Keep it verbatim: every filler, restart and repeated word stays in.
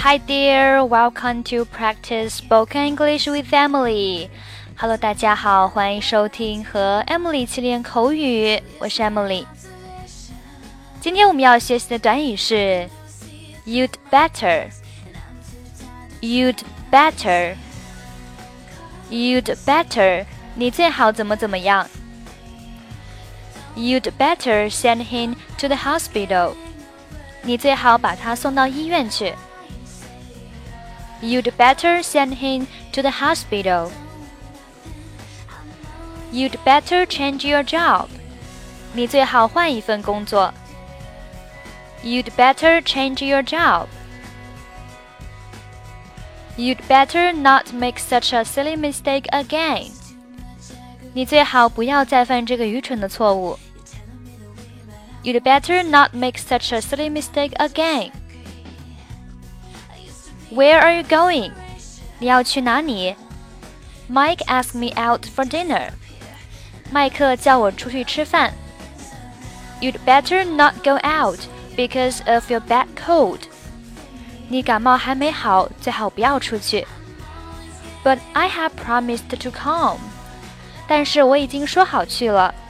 Hi there, welcome to practice spoken English with Emily. Hello, 大家好，欢迎收听和 Emily 一起练口语，我是 Emily。今天我们要学习的短语是 You'd better, You'd better, You'd better, 你最好怎么怎么样。You'd better send him to the hospital. 你最好把他送到医院去。You'd better send him to the hospital. You'd better change your job. 你最好换一份工作。You'd better change your job. You'd better not make such a silly mistake again. 你最好不要再犯这个愚蠢的错误。You'd better not make such a silly mistake again. Where are you going? 你要去哪里？ Mike asked me out for dinner. 麦克叫我出去吃饭。You'd better not go out because of your bad cold. 你感冒还没好，最好不要出去。But I have promised to come. 但是我已经说好去了。